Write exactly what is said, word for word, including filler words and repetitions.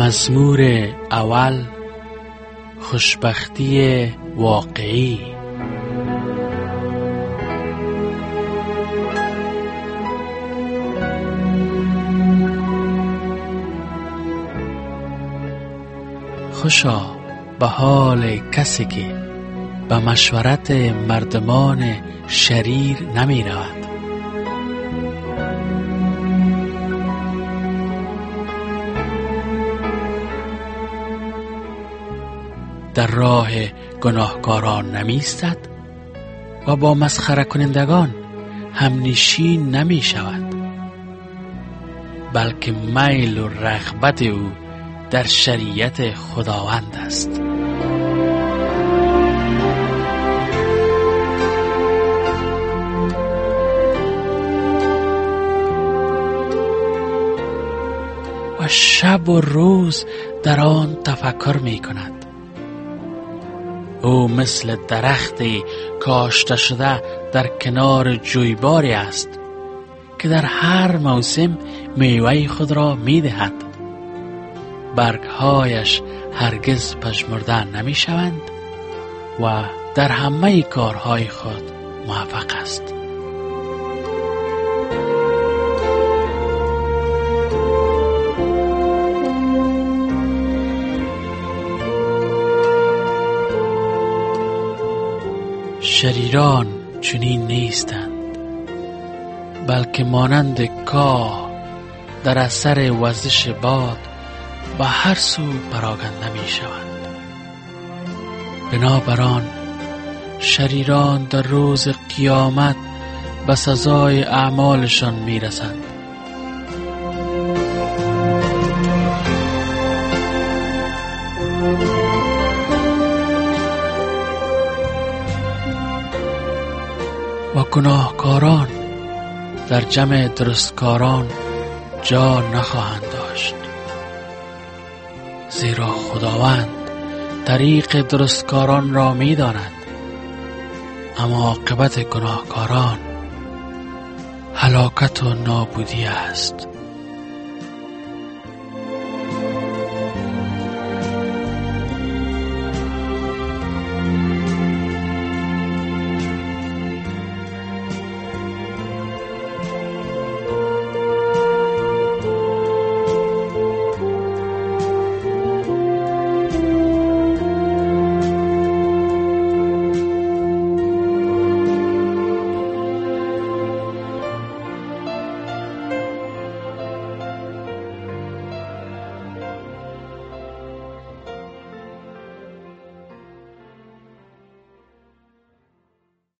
مزمور اول، خوشبختی واقعی. خوشا به حال کسی که به مشورت مردمان شریر نمی رود، در راه گناهکاران نمی ایستد و با مسخره کنندگان همنشین نمی شود، بلکه میل و رغبت او در شریعت خداوند است. و شب و روز در آن تفکر می کند. او مثل درختی کاشته شده در کنار جویباری است که در هر موسم میوه خود را می دهد. برگهایش هرگز پژمرده نمی شوند و در همه کارهای خود موفق است. شریران چنین نیستند، بلکه مانند کاه در اثر وزش باد به هر سو پراکنده می شوند. بنابراین شریران در روز قیامت به سزای اعمالشان می رسند. و گناهکاران در جمع درستکاران جا نخواهند داشت، زیرا خداوند طریق درستکاران را می داند، اما عاقبت گناهکاران هلاکت و نابودی است.